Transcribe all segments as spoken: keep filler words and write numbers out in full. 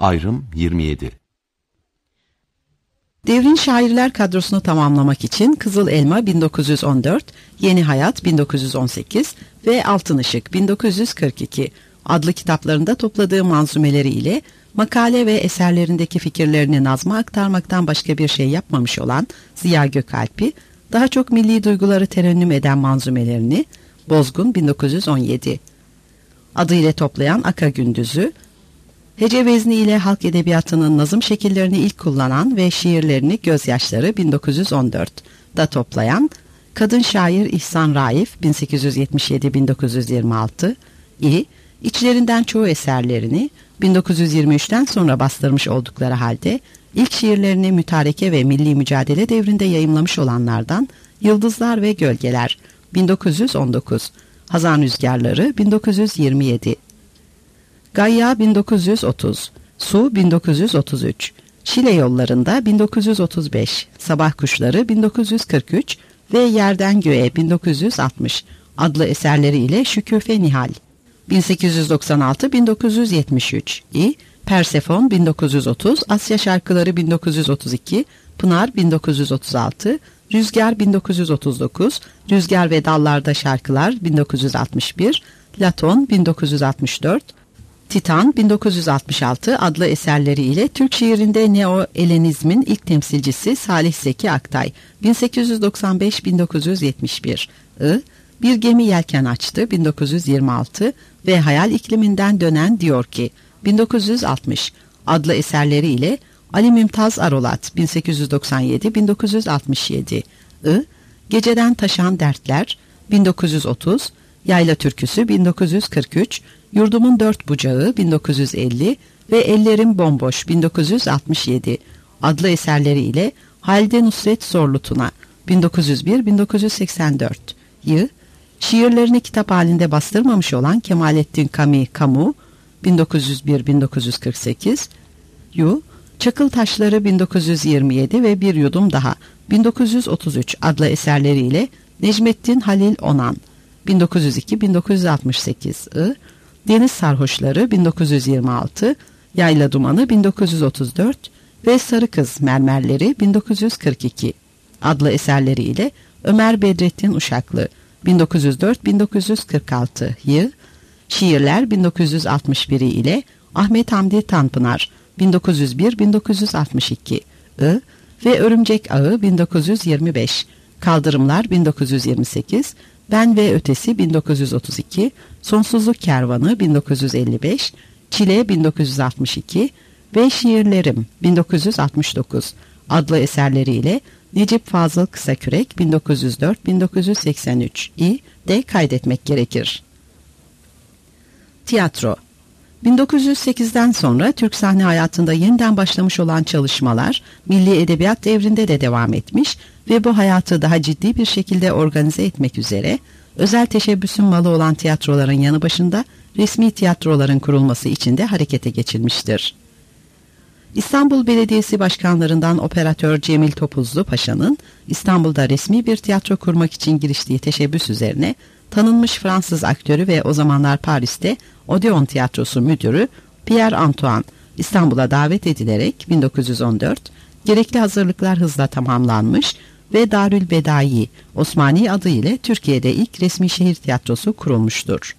Ayrım yirmi yedi. Devrin şairler kadrosunu tamamlamak için Kızıl Elma bin dokuz yüz on dört, Yeni Hayat bin dokuz yüz on sekiz ve Altın Işık bin dokuz yüz kırk iki adlı kitaplarında topladığı manzumeleri ile makale ve eserlerindeki fikirlerini nazma aktarmaktan başka bir şey yapmamış olan Ziya Gökalp'i, daha çok milli duyguları terennüm eden manzumelerini Bozgun bin dokuz yüz on yedi adıyla toplayan Aka Gündüz'ü, hece vezni ile halk edebiyatının nazım şekillerini ilk kullanan ve şiirlerini Gözyaşları bin dokuz yüz on dört da toplayan kadın şair İhsan Raif bin sekiz yüz yetmiş yedi bin dokuz yüz yirmi altı i içlerinden çoğu eserlerini bin dokuz yüz yirmi üçten sonra bastırmış oldukları halde ilk şiirlerini mütareke ve milli mücadele devrinde yayımlamış olanlardan Yıldızlar ve Gölgeler bin dokuz yüz on dokuz, Hazan Rüzgarları bin dokuz yüz yirmi yedi, Gayya bin dokuz yüz otuz, Su bin dokuz yüz otuz üç, Şile Yollarında bin dokuz yüz otuz beş, Sabah Kuşları bin dokuz yüz kırk üç ve Yerden Göğe bin dokuz yüz altmış adlı eserleri ile Şüküfe Nihal bin sekiz yüz doksan altı bin dokuz yüz yetmiş üç i Persefon bin dokuz yüz otuz, Asya Şarkıları bin dokuz yüz otuz iki, Pınar bin dokuz yüz otuz altı, Rüzgar bin dokuz yüz otuz dokuz, Rüzgar ve Dallarda Şarkılar bin dokuz yüz altmış bir, Laton bin dokuz yüz altmış dört, Titan bin dokuz yüz altmış altı adlı eserleri ile Türk şiirinde Neo-Elenizmin ilk temsilcisi Salih Zeki Aktay bin sekiz yüz doksan beş bin dokuz yüz yetmiş bir I Bir Gemi Yelken Açtı bin dokuz yüz yirmi altı ve Hayal İkliminden Dönen Diyor Ki bin dokuz yüz altmış adlı eserleri ile Ali Mümtaz Arolat bin sekiz yüz doksan yedi bin dokuz yüz altmış yedi I Geceden Taşan Dertler bin dokuz yüz otuz, Yayla Türküsü bin dokuz yüz kırk üç, Yurdumun Dört Bucağı bin dokuz yüz elli ve Ellerim Bomboş bin dokuz yüz altmış yedi adlı eserleri ile Halide Nusret Zorlu-Tuna bin dokuz yüz bir bin dokuz yüz seksen dört yı şiirlerini kitap halinde bastırmamış olan Kemalettin Kami Kamu bin dokuz yüz bir bin dokuz yüz kırk sekiz yu Çakıl Taşları bin dokuz yüz yirmi yedi ve Bir Yudum Daha bin dokuz yüz otuz üç adlı eserleriyle Necmettin Halil Onan bin dokuz yüz iki bin dokuz yüz altmış sekiz I Deniz Sarhoşları bin dokuz yüz yirmi altı, Yayla Dumanı bin dokuz yüz otuz dört ve Sarı Kız Mermerleri bin dokuz yüz kırk iki adlı eserleriyle Ömer Bedrettin Uşaklı bin dokuz yüz dört bin dokuz yüz kırk altı yı Şiirler bin dokuz yüz altmış bir ile Ahmet Hamdi Tanpınar bin dokuz yüz bir bin dokuz yüz altmış iki I ve Örümcek Ağı bin dokuz yüz yirmi beş, Kaldırımlar bin dokuz yüz yirmi sekiz, Ben ve Ötesi bin dokuz yüz otuz iki, Sonsuzluk Kervanı bin dokuz yüz elli beş, Çile bin dokuz yüz altmış iki ve Şiirlerim bin dokuz yüz altmış dokuz adlı eserleriyle Necip Fazıl Kısakürek bin dokuz yüz dört bin dokuz yüz seksen üç i de kaydetmek gerekir. Tiyatro bin dokuz yüz sekizden sonra Türk sahne hayatında yeniden başlamış olan çalışmalar milli edebiyat devrinde de devam etmiş ve bu hayatı daha ciddi bir şekilde organize etmek üzere özel teşebbüsün malı olan tiyatroların yanı başında resmi tiyatroların kurulması için de harekete geçilmiştir. İstanbul Belediyesi başkanlarından operatör Cemil Topuzlu Paşa'nın İstanbul'da resmi bir tiyatro kurmak için giriştiği teşebbüs üzerine tanınmış Fransız aktörü ve o zamanlar Paris'te Odeon Tiyatrosu müdürü Pierre Antoine İstanbul'a davet edilerek bin dokuz yüz on dört gerekli hazırlıklar hızla tamamlanmış ve Darül Bedai Osmani adı ile Türkiye'de ilk resmi şehir tiyatrosu kurulmuştur.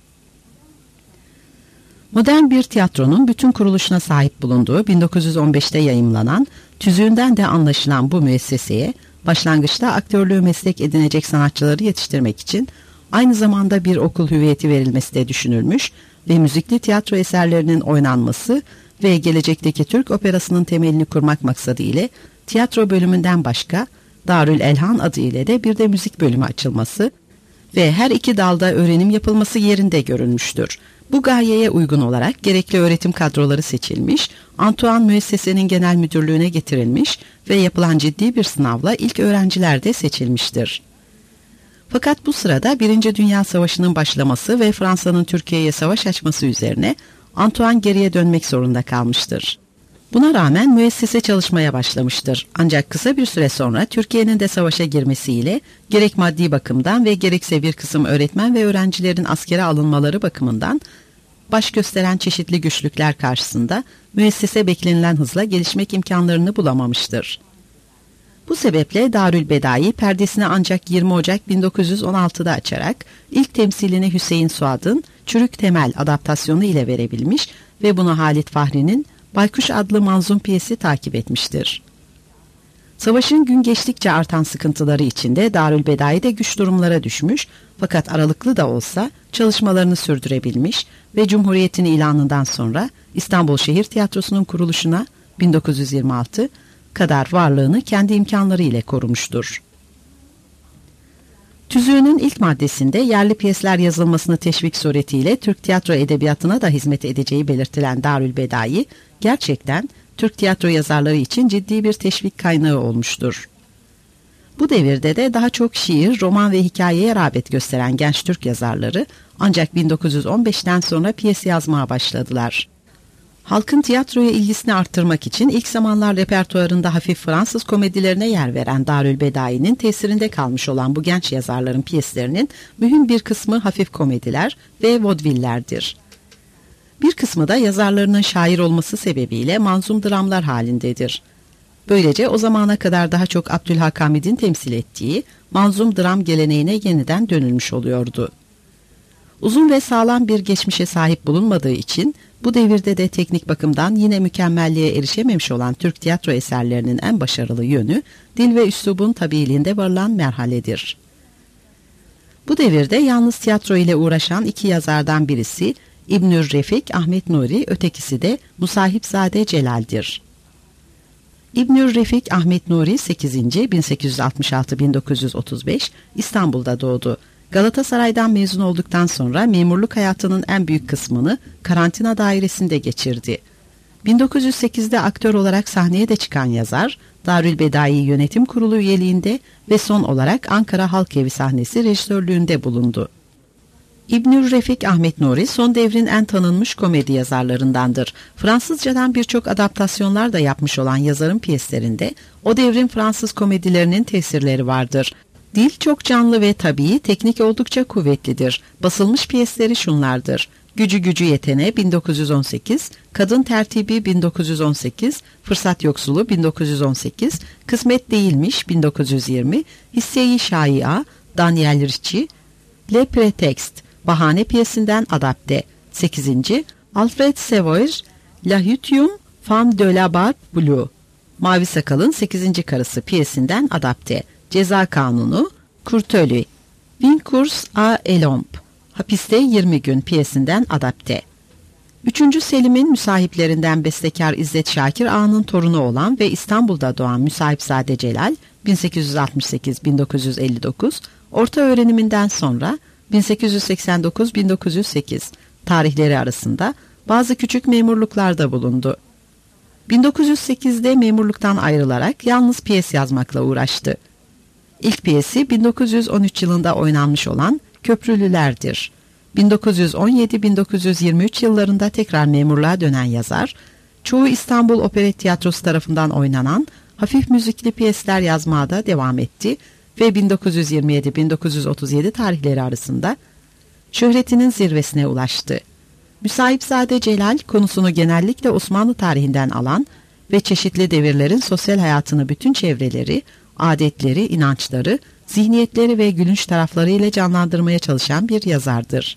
Modern bir tiyatronun bütün kuruluşuna sahip bulunduğu bin dokuz yüz on beşte yayımlanan, tüzüğünden de anlaşılan bu müesseseye başlangıçta aktörlüğü meslek edinecek sanatçıları yetiştirmek için aynı zamanda bir okul hüviyeti verilmesi de düşünülmüş ve müzikli tiyatro eserlerinin oynanması ve gelecekteki Türk operasının temelini kurmak maksadı ile tiyatro bölümünden başka Darül Elhan adı ile de bir de müzik bölümü açılması ve her iki dalda öğrenim yapılması yerinde görülmüştür. Bu gayeye uygun olarak gerekli öğretim kadroları seçilmiş, Antoine müessesenin genel müdürlüğüne getirilmiş ve yapılan ciddi bir sınavla ilk öğrenciler de seçilmiştir. Fakat bu sırada Birinci Dünya Savaşı'nın başlaması ve Fransa'nın Türkiye'ye savaş açması üzerine Antoine geriye dönmek zorunda kalmıştır. Buna rağmen müessese çalışmaya başlamıştır. Ancak kısa bir süre sonra Türkiye'nin de savaşa girmesiyle gerek maddi bakımdan ve gerekse bir kısım öğretmen ve öğrencilerin askere alınmaları bakımından baş gösteren çeşitli güçlükler karşısında müessese beklenilen hızla gelişmek imkanlarını bulamamıştır. Bu sebeple Darülbedai perdesini ancak yirmi Ocak bin dokuz yüz on altıda açarak ilk temsilini Hüseyin Suad'ın Çürük Temel adaptasyonu ile verebilmiş ve bunu Halit Fahri'nin Baykuş adlı manzum piyesi takip etmiştir. Savaşın gün geçtikçe artan sıkıntıları içinde Darülbedai de güç durumlara düşmüş fakat aralıklı da olsa çalışmalarını sürdürebilmiş ve Cumhuriyet'in ilanından sonra İstanbul Şehir Tiyatrosu'nun kuruluşuna bin dokuz yüz yirmi altı kadar varlığını kendi imkanları ile korumuştur. Tüzüğünün ilk maddesinde yerli piyesler yazılmasını teşvik suretiyle Türk tiyatro edebiyatına da hizmet edeceği belirtilen Darülbedai, gerçekten Türk tiyatro yazarları için ciddi bir teşvik kaynağı olmuştur. Bu devirde de daha çok şiir, roman ve hikayeye rağbet gösteren genç Türk yazarları ancak bin dokuz yüz on beşten sonra piyes yazmaya başladılar. Halkın tiyatroya ilgisini arttırmak için ilk zamanlar repertuarında hafif Fransız komedilerine yer veren Darülbedai'nin tesirinde kalmış olan bu genç yazarların piyeslerinin mühim bir kısmı hafif komediler ve vodvillerdir. Bir kısmı da yazarlarının şair olması sebebiyle manzum dramlar halindedir. Böylece o zamana kadar daha çok Abdülhak Hamid'in temsil ettiği manzum dram geleneğine yeniden dönülmüş oluyordu. Uzun ve sağlam bir geçmişe sahip bulunmadığı için bu devirde de teknik bakımdan yine mükemmelliğe erişememiş olan Türk tiyatro eserlerinin en başarılı yönü dil ve üslubun tabiiliğinde varılan merhaledir. Bu devirde yalnız tiyatro ile uğraşan iki yazardan birisi İbnül Refik Ahmet Nuri, ötekisi de Musahipzade Celal'dir. İbnül Refik Ahmet Nuri sekizinci bin sekiz yüz altmış altı - bin dokuz yüz otuz beş İstanbul'da doğdu. Galatasaray'dan mezun olduktan sonra memurluk hayatının en büyük kısmını karantina dairesinde geçirdi. bin dokuz yüz sekizde aktör olarak sahneye de çıkan yazar, Darülbedai Yönetim Kurulu üyeliğinde ve son olarak Ankara Halk Evi sahnesi rejisörlüğünde bulundu. İbnül Refik Ahmet Nuri son devrin en tanınmış komedi yazarlarındandır. Fransızcadan birçok adaptasyonlar da yapmış olan yazarın piyeslerinde o devrin Fransız komedilerinin tesirleri vardır. Dil çok canlı ve tabii, teknik oldukça kuvvetlidir. Basılmış piyesleri şunlardır: Gücü Gücü Yetene bin dokuz yüz on sekiz, Kadın Tertibi bin dokuz yüz on sekiz, Fırsat Yoksulu bin dokuz yüz on sekiz, Kısmet Değilmiş bin dokuz yüz yirmi, Hisse-i Şaia, Daniel Ricci, Le Prétexte, Bahane piyesinden adapte. sekizinci Alfred Sevoir, La Huitième Femme de la Barbe Bleue, Mavi Sakal'ın sekizinci karısı piyesinden adapte. Ceza Kanunu, Kurtölü, Vincours à Elomp, Hapiste yirmi gün piyesinden adapte. üçüncü Selim'in müsahiplerinden bestekar İzzet Şakir Ağa'nın torunu olan ve İstanbul'da doğan Müsahipzade Celal, bin sekiz yüz altmış sekiz - bin dokuz yüz elli dokuz, orta öğreniminden sonra bin sekiz yüz seksen dokuz - bin dokuz yüz sekiz tarihleri arasında bazı küçük memurluklarda bulundu. bin dokuz yüz sekizde memurluktan ayrılarak yalnız piyes yazmakla uğraştı. İlk piyesi bin dokuz yüz on üç yılında oynanmış olan Köprülüler'dir. bin dokuz yüz on yedi - bin dokuz yüz yirmi üç yıllarında tekrar memurluğa dönen yazar, çoğu İstanbul Operet Tiyatrosu tarafından oynanan hafif müzikli piyesler yazmaya da devam etti ve bin dokuz yüz yirmi yedi - bin dokuz yüz otuz yedi tarihleri arasında şöhretinin zirvesine ulaştı. Müsahipzade Celal konusunu genellikle Osmanlı tarihinden alan ve çeşitli devirlerin sosyal hayatını bütün çevreleri, adetleri, inançları, zihniyetleri ve gülünç tarafları ile canlandırmaya çalışan bir yazardır.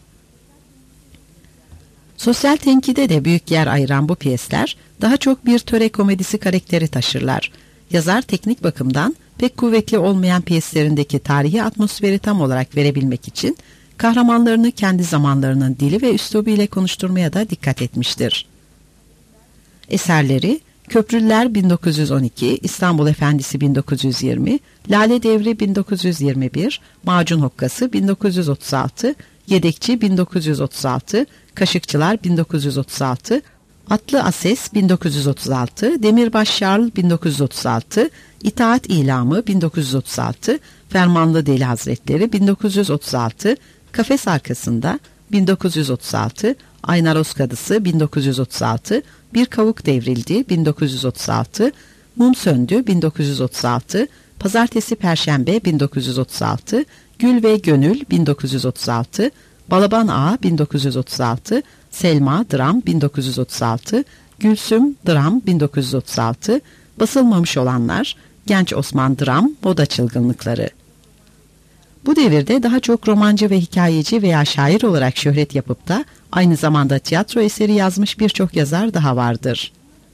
Sosyal tenkide de büyük yer ayıran bu piyesler daha çok bir töre komedisi karakteri taşırlar. Yazar teknik bakımdan pek kuvvetli olmayan piyeslerindeki tarihi atmosferi tam olarak verebilmek için kahramanlarını kendi zamanlarının dili ve üslubu ile konuşturmaya da dikkat etmiştir. Eserleri Köprülüler bin dokuz yüz on iki, İstanbul Efendisi bin dokuz yüz yirmi, Lale Devri bin dokuz yüz yirmi bir, Macun Hokkası bin dokuz yüz otuz altı, Yedekçi bin dokuz yüz otuz altı, Kaşıkçılar bin dokuz yüz otuz altı, Atlı Ases bin dokuz yüz otuz altı, Demirbaş Şarl bin dokuz yüz otuz altı, İtaat İlamı bin dokuz yüz otuz altı, Fermanlı Deli Hazretleri bin dokuz yüz otuz altı, Kafes Arkasında bin dokuz yüz otuz altı, Aynaros Kadısı bin dokuz yüz otuz altı, Bir Kavuk Devrildi bin dokuz yüz otuz altı, Mum Söndü bin dokuz yüz otuz altı, Pazartesi Perşembe bin dokuz yüz otuz altı, Gül ve Gönül bin dokuz yüz otuz altı, Balaban Ağa bin dokuz yüz otuz altı, Selma dram bin dokuz yüz otuz altı, Gülsüm dram bin dokuz yüz otuz altı, basılmamış olanlar Genç Osman dram, Moda Çılgınlıkları. Bu devirde daha çok romancı ve hikayeci veya şair olarak şöhret yapıp da aynı zamanda tiyatro eseri yazmış birçok yazar daha vardır.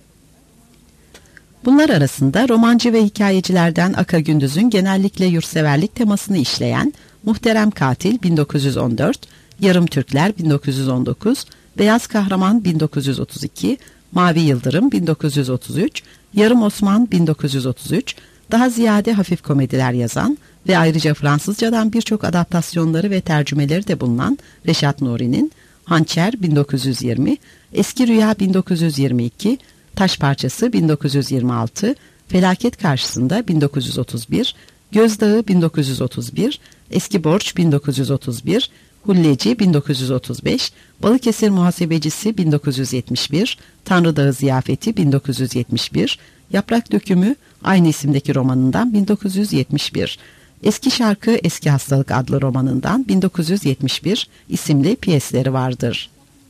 Bunlar arasında romancı ve hikayecilerden Aka Gündüz'ün genellikle yurtseverlik temasını işleyen Muhterem Katil bin dokuz yüz on dört, Yarım Türkler bin dokuz yüz on dokuz, Beyaz Kahraman bin dokuz yüz otuz iki, Mavi Yıldırım bin dokuz yüz otuz üç, Yarım Osman bin dokuz yüz otuz üç, daha ziyade hafif komediler yazan ve ayrıca Fransızcadan birçok adaptasyonları ve tercümeleri de bulunan Reşat Nuri'nin Hançer bin dokuz yüz yirmi, Eski Rüya bin dokuz yüz yirmi iki, Taş Parçası bin dokuz yüz yirmi altı, Felaket Karşısında bin dokuz yüz otuz bir, Gözdağı bin dokuz yüz otuz bir, Eski Borç bin dokuz yüz otuz bir, Hulleci bin dokuz yüz otuz beş, Balıkesir Muhasebecisi bin dokuz yüz yetmiş bir, Tanrı Dağı Ziyafeti bin dokuz yüz yetmiş bir, Yaprak Dökümü aynı isimdeki romanından bin dokuz yüz yetmiş bir, Eski Şarkı Eski Hastalık adlı romanından bin dokuz yüz yetmiş bir isimli piyesleri vardır.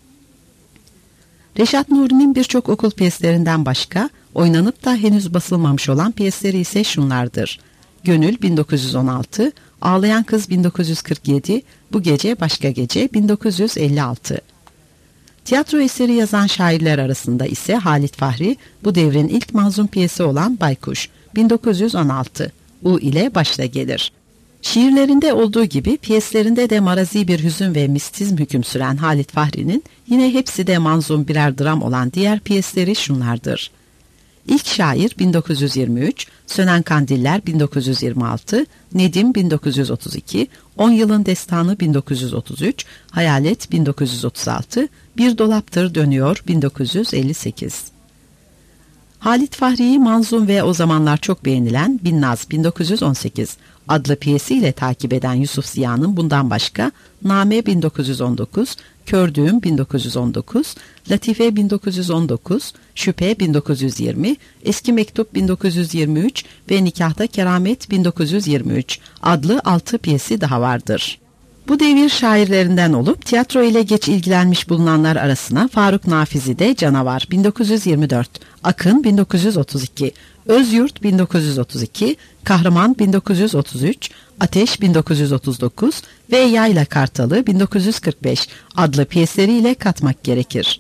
Reşat Nuri'nin birçok okul piyeslerinden başka oynanıp da henüz basılmamış olan piyesleri ise şunlardır: Gönül bin dokuz yüz on altı, Ağlayan Kız bin dokuz yüz kırk yedi, Bu Gece Başka Gece bin dokuz yüz elli altı. Tiyatro eseri yazan şairler arasında ise Halit Fahri, bu devrin ilk manzum piyesi olan Baykuş bin dokuz yüz on altı, U ile başta gelir. Şiirlerinde olduğu gibi piyeslerinde de marazi bir hüzün ve mistizm hüküm süren Halit Fahri'nin yine hepsi de manzum birer dram olan diğer piyesleri şunlardır: İlk Şair bin dokuz yüz yirmi üç, Sönen Kandiller bin dokuz yüz yirmi altı, Nedim bin dokuz yüz otuz iki, On Yılın Destanı bin dokuz yüz otuz üç, Hayalet bin dokuz yüz otuz altı, Bir Dolaptır Dönüyor bin dokuz yüz elli sekiz. Halit Fahri'yi manzum ve o zamanlar çok beğenilen Binnaz bin dokuz yüz on sekiz adlı piyesiyle takip eden Yusuf Ziya'nın bundan başka Name bin dokuz yüz on dokuz, Kördüğüm bin dokuz yüz on dokuz, Latife bin dokuz yüz on dokuz, Şüphe bin dokuz yüz yirmi, Eski Mektup bin dokuz yüz yirmi üç ve Nikahta Keramet bin dokuz yüz yirmi üç adlı altı piyesi daha vardır. Bu devir şairlerinden olup tiyatro ile geç ilgilenmiş bulunanlar arasına Faruk Nafizi de Canavar bin dokuz yüz yirmi dört, Akın bin dokuz yüz otuz iki, Özyurt bin dokuz yüz otuz iki, Kahraman bin dokuz yüz otuz üç, Ateş bin dokuz yüz otuz dokuz ve Yayla Kartalı bin dokuz yüz kırk beş adlı piyesleriyle katmak gerekir.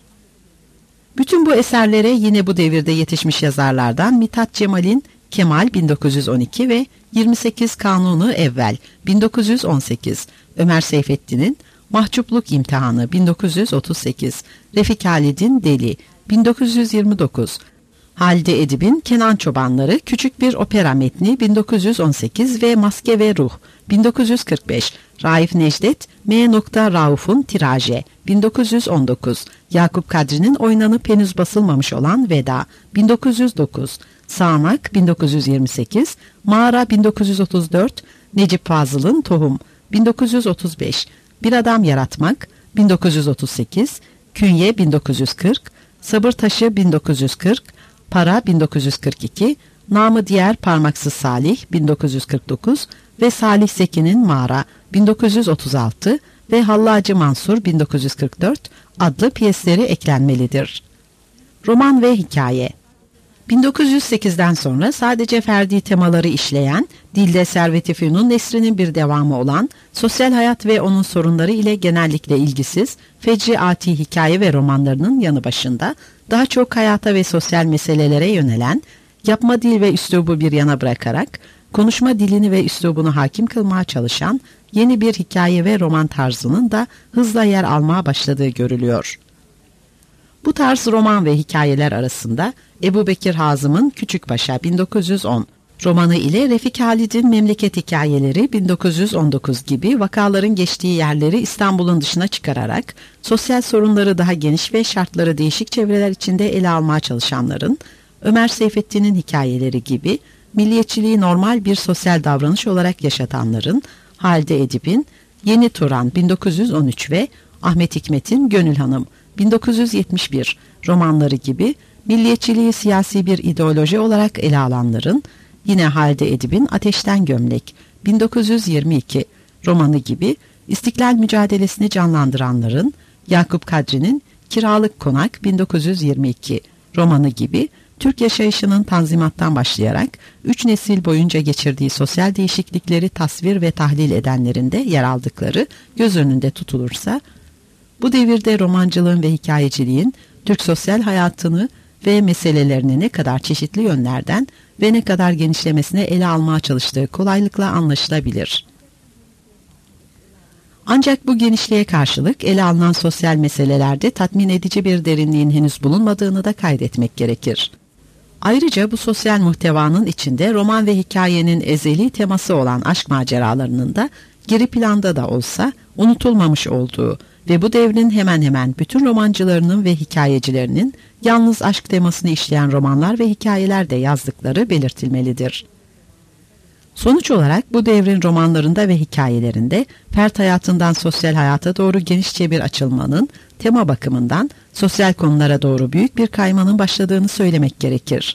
Bütün bu eserlere yine bu devirde yetişmiş yazarlardan Mithat Cemal'in Kemal bin dokuz yüz on iki ve yirmi sekiz Kanunu Evvel bin dokuz yüz on sekiz, Ömer Seyfettin'in Mahcupluk İmtihanı bin dokuz yüz otuz sekiz, Refik Halid'in Deli bin dokuz yüz yirmi dokuz, Halide Edip'in Kenan Çobanları Küçük Bir Opera Metni bin dokuz yüz on sekiz ve Maske ve Ruh bin dokuz yüz kırk beş, Raif Necdet M. Rauf'un Tiraje bin dokuz yüz on dokuz, Yakup Kadri'nin oynanıp henüz basılmamış olan Veda bin dokuz yüz dokuz, Sağanak bin dokuz yüz yirmi sekiz, Mağara bin dokuz yüz otuz dört, Necip Fazıl'ın Tohum bin dokuz yüz otuz beş, Bir Adam Yaratmak bin dokuz yüz otuz sekiz, Künye bin dokuz yüz kırk, Sabır Taşı bin dokuz yüz kırk, Para bin dokuz yüz kırk iki, Namı Diğer Parmaksız Salih bin dokuz yüz kırk dokuz ve Salih Zeki'nin Mağara bin dokuz yüz otuz altı ve Hallacı Mansur bin dokuz yüz kırk dört adlı piyesleri eklenmelidir. Roman ve hikaye. bin dokuz yüz sekizden sonra sadece ferdi temaları işleyen, dilde Servet-i Fünun nesrinin bir devamı olan, sosyal hayat ve onun sorunları ile genellikle ilgisiz, fecri ati hikaye ve romanlarının yanı başında, daha çok hayata ve sosyal meselelere yönelen, yapma dil ve üslubu bir yana bırakarak, konuşma dilini ve üslubunu hakim kılmaya çalışan yeni bir hikaye ve roman tarzının da hızla yer almaya başladığı görülüyor. Bu tarz roman ve hikayeler arasında Ebu Bekir Hazım'ın Küçükpaşa bin dokuz yüz on romanı ile Refik Halid'in Memleket Hikayeleri bin dokuz yüz on dokuz gibi vakaların geçtiği yerleri İstanbul'un dışına çıkararak sosyal sorunları daha geniş ve şartları değişik çevreler içinde ele almaya çalışanların, Ömer Seyfettin'in hikayeleri gibi milliyetçiliği normal bir sosyal davranış olarak yaşatanların, Halide Edip'in Yeni Turan bin dokuz yüz on üç ve Ahmet Hikmet'in Gönül Hanım bin dokuz yüz yetmiş bir romanları gibi milliyetçiliği siyasi bir ideoloji olarak ele alanların, yine Halide Edip'in Ateşten Gömlek bin dokuz yüz yirmi iki romanı gibi İstiklal mücadelesini canlandıranların, Yakup Kadri'nin Kiralık Konak bin dokuz yüz yirmi iki romanı gibi Türk yaşayışının tanzimattan başlayarak üç nesil boyunca geçirdiği sosyal değişiklikleri tasvir ve tahlil edenlerin de yer aldıkları göz önünde tutulursa, bu devirde romancılığın ve hikayeciliğin Türk sosyal hayatını ve meselelerini ne kadar çeşitli yönlerden ve ne kadar genişlemesine ele almaya çalıştığı kolaylıkla anlaşılabilir. Ancak bu genişliğe karşılık ele alınan sosyal meselelerde tatmin edici bir derinliğin henüz bulunmadığını da kaydetmek gerekir. Ayrıca bu sosyal muhtevanın içinde roman ve hikayenin ezeli teması olan aşk maceralarının da geri planda da olsa unutulmamış olduğu ve bu devrin hemen hemen bütün romancılarının ve hikayecilerinin yalnız aşk temasını işleyen romanlar ve hikayeler de yazdıkları belirtilmelidir. Sonuç olarak bu devrin romanlarında ve hikayelerinde fert hayatından sosyal hayata doğru genişçe bir açılmanın, tema bakımından sosyal konulara doğru büyük bir kaymanın başladığını söylemek gerekir.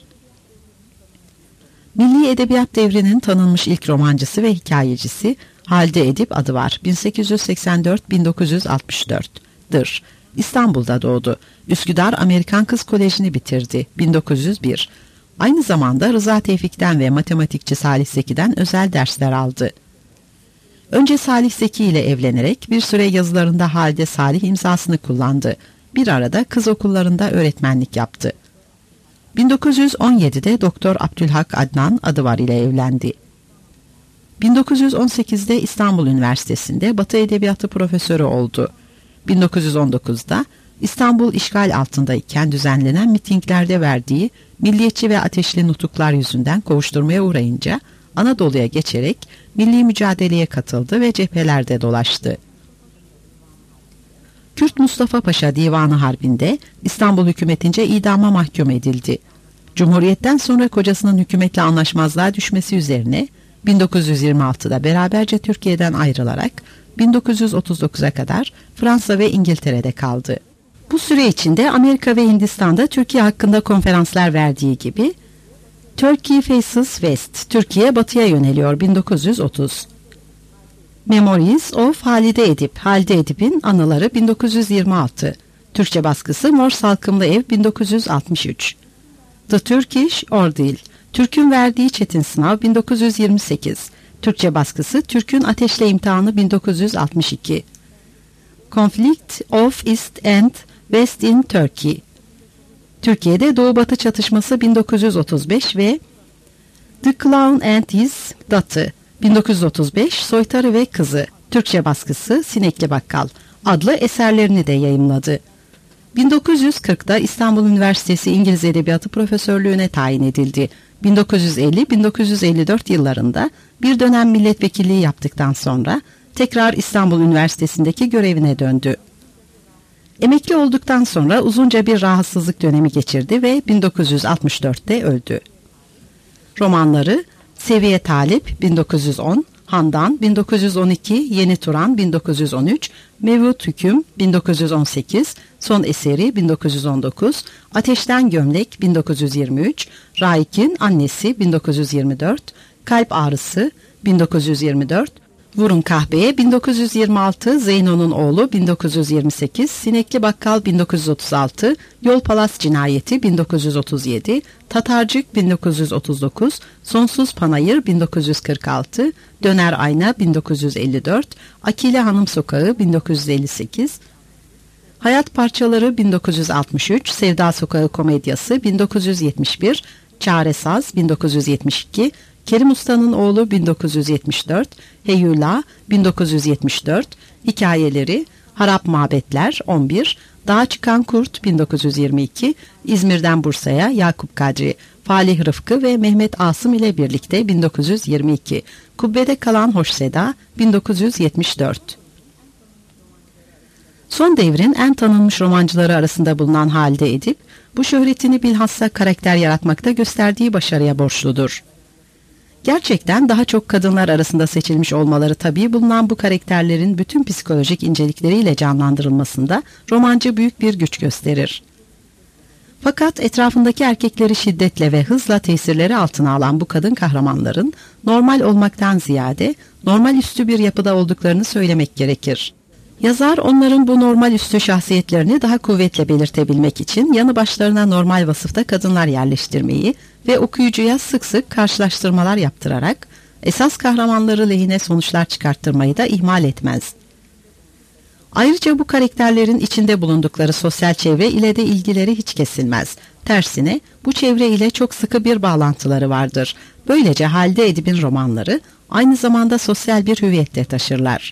Milli Edebiyat devrinin tanınmış ilk romancısı ve hikayecisi Halide Edip adı var. bin sekiz yüz seksen dört - bin dokuz yüz altmış dört'dür. İstanbul'da doğdu. Üsküdar Amerikan Kız Koleji'ni bitirdi. bin dokuz yüz bir. Aynı zamanda Rıza Tevfik'ten ve matematikçi Salih Zeki'den özel dersler aldı. Önce Salih Zeki ile evlenerek bir süre yazılarında Halide Salih imzasını kullandı. Bir arada kız okullarında öğretmenlik yaptı. bin dokuz yüz on yedi'de Doktor Abdülhak Adnan Adıvar ile evlendi. bin dokuz yüz on sekiz'de İstanbul Üniversitesi'nde Batı Edebiyatı profesörü oldu. bin dokuz yüz on dokuz'da İstanbul işgal altındayken düzenlenen mitinglerde verdiği milliyetçi ve ateşli nutuklar yüzünden kovuşturmaya uğrayınca Anadolu'ya geçerek milli mücadeleye katıldı ve cephelerde dolaştı. Kürt Mustafa Paşa Divanı Harbi'nde İstanbul hükümetince idama mahkum edildi. Cumhuriyetten sonra kocasının hükümetle anlaşmazlığa düşmesi üzerine bin dokuz yüz yirmi altı'da beraberce Türkiye'den ayrılarak bin dokuz yüz otuz dokuz'a kadar Fransa ve İngiltere'de kaldı. Bu süre içinde Amerika ve Hindistan'da Türkiye hakkında konferanslar verdiği gibi Turkey Faces West, Türkiye batıya yöneliyor bin dokuz yüz otuz. Memories of Halide Edip, Halide Edip'in anıları bin dokuz yüz yirmi altı. Türkçe baskısı Mor Salkımlı Ev bin dokuz yüz altmış üç. The Turkish Ordeal, Türk'ün verdiği çetin sınav bin dokuz yüz yirmi sekiz. Türkçe baskısı Türk'ün ateşle imtihanı bin dokuz yüz altmış iki. Conflict of East and West in Turkey, Türkiye'de Doğu-Batı çatışması bin dokuz yüz otuz beş ve The Clown and His Daughter bin dokuz yüz otuz beş, Soytarı ve Kızı, Türkçe baskısı Sinekli Bakkal adlı eserlerini de yayımladı. bin dokuz yüz kırk'da İstanbul Üniversitesi İngiliz Edebiyatı Profesörlüğüne tayin edildi. bin dokuz yüz elli - bin dokuz yüz elli dört yıllarında bir dönem milletvekilliği yaptıktan sonra tekrar İstanbul Üniversitesi'ndeki görevine döndü. Emekli olduktan sonra uzunca bir rahatsızlık dönemi geçirdi ve bin dokuz yüz altmış dört'te öldü. Romanları Seviye Talip bin dokuz yüz on, Handan bin dokuz yüz on iki, Yeni Turan bin dokuz yüz on üç, Mevut Hüküm bin dokuz yüz on sekiz, Son Eseri bin dokuz yüz on dokuz, Ateşten Gömlek bin dokuz yüz yirmi üç, Raik'in Annesi bin dokuz yüz yirmi dört, Kalp Ağrısı bin dokuz yüz yirmi dört, Vurun Kahveye bin dokuz yüz yirmi altı, Zeyno'nun Oğlu bin dokuz yüz yirmi sekiz, Sinekli Bakkal bin dokuz yüz otuz altı, Yol Palas Cinayeti bin dokuz yüz otuz yedi, Tatarcık bin dokuz yüz otuz dokuz, Sonsuz Panayır bin dokuz yüz kırk altı, Döner Ayna bin dokuz yüz elli dört, Akile Hanım Sokağı bin dokuz yüz elli sekiz, Hayat Parçaları bin dokuz yüz altmış üç, Sevda Sokağı Komedyası bin dokuz yüz yetmiş bir, Çaresaz bin dokuz yüz yetmiş iki, Kerim Usta'nın Oğlu bin dokuz yüz yetmiş dört, Heyula bin dokuz yüz yetmiş dört, Hikayeleri, Harap Mabetler on bir, Dağa Çıkan Kurt bin dokuz yüz yirmi iki, İzmir'den Bursa'ya Yakup Kadri, Falih Rıfkı ve Mehmet Asım ile birlikte bin dokuz yüz yirmi iki, Kubbede Kalan Hoş Seda bin dokuz yüz yetmiş dört. Son devrin en tanınmış romancıları arasında bulunan Halide Edip, bu şöhretini bilhassa karakter yaratmakta gösterdiği başarıya borçludur. Gerçekten daha çok kadınlar arasında seçilmiş olmaları tabii bulunan bu karakterlerin bütün psikolojik incelikleriyle canlandırılmasında romancı büyük bir güç gösterir. Fakat etrafındaki erkekleri şiddetle ve hızla tesirleri altına alan bu kadın kahramanların normal olmaktan ziyade normal üstü bir yapıda olduklarını söylemek gerekir. Yazar onların bu normal üstü şahsiyetlerini daha kuvvetle belirtebilmek için yanı başlarına normal vasıfta kadınlar yerleştirmeyi ve okuyucuya sık sık karşılaştırmalar yaptırarak esas kahramanları lehine sonuçlar çıkarttırmayı da ihmal etmez. Ayrıca bu karakterlerin içinde bulundukları sosyal çevre ile de ilgileri hiç kesilmez. Tersine bu çevre ile çok sıkı bir bağlantıları vardır. Böylece Halide Edip'in romanları aynı zamanda sosyal bir hüviyette taşırlar.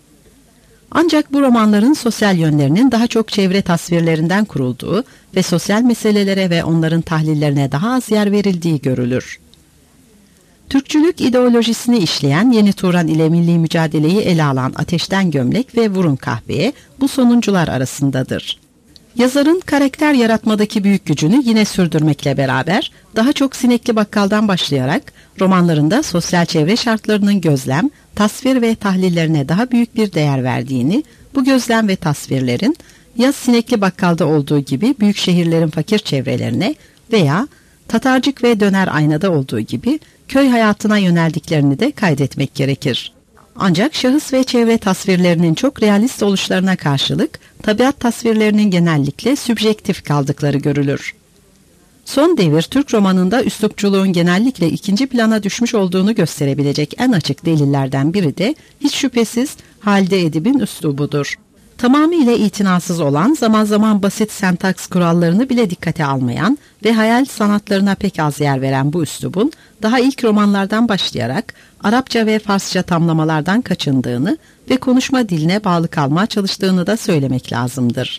Ancak bu romanların sosyal yönlerinin daha çok çevre tasvirlerinden kurulduğu ve sosyal meselelere ve onların tahlillerine daha az yer verildiği görülür. Türkçülük ideolojisini işleyen Yeni Turan ile milli mücadeleyi ele alan Ateşten Gömlek ve Vurun Kahveye bu sonuncular arasındadır. Yazarın karakter yaratmadaki büyük gücünü yine sürdürmekle beraber daha çok Sinekli Bakkal'dan başlayarak romanlarında sosyal çevre şartlarının gözlem, tasvir ve tahlillerine daha büyük bir değer verdiğini, bu gözlem ve tasvirlerin ya Sinekli Bakkal'da olduğu gibi büyük şehirlerin fakir çevrelerine veya Tatarcık ve Döner Aynada olduğu gibi köy hayatına yöneldiklerini de kaydetmek gerekir. Ancak şahıs ve çevre tasvirlerinin çok realist oluşlarına karşılık tabiat tasvirlerinin genellikle sübjektif kaldıkları görülür. Son devir Türk romanında üslupçuluğun genellikle ikinci plana düşmüş olduğunu gösterebilecek en açık delillerden biri de hiç şüphesiz Halide Edip'in üslubudur. Tamamıyla itinasız olan, zaman zaman basit sentaks kurallarını bile dikkate almayan ve hayal sanatlarına pek az yer veren bu üslubun daha ilk romanlardan başlayarak Arapça ve Farsça tamlamalardan kaçındığını ve konuşma diline bağlı kalmaya çalıştığını da söylemek lazımdır.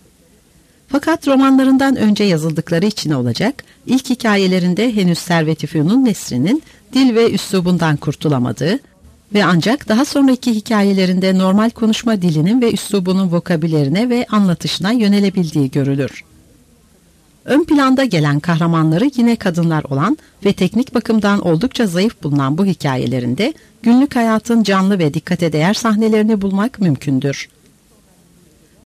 Fakat romanlarından önce yazıldıkları için olacak, ilk hikayelerinde henüz Servet-i Fünun Nesri'nin dil ve üslubundan kurtulamadığı ve ancak daha sonraki hikayelerinde normal konuşma dilinin ve üslubunun vokabülerine ve anlatışına yönelebildiği görülür. Ön planda gelen kahramanları yine kadınlar olan ve teknik bakımdan oldukça zayıf bulunan bu hikayelerinde günlük hayatın canlı ve dikkate değer sahnelerini bulmak mümkündür.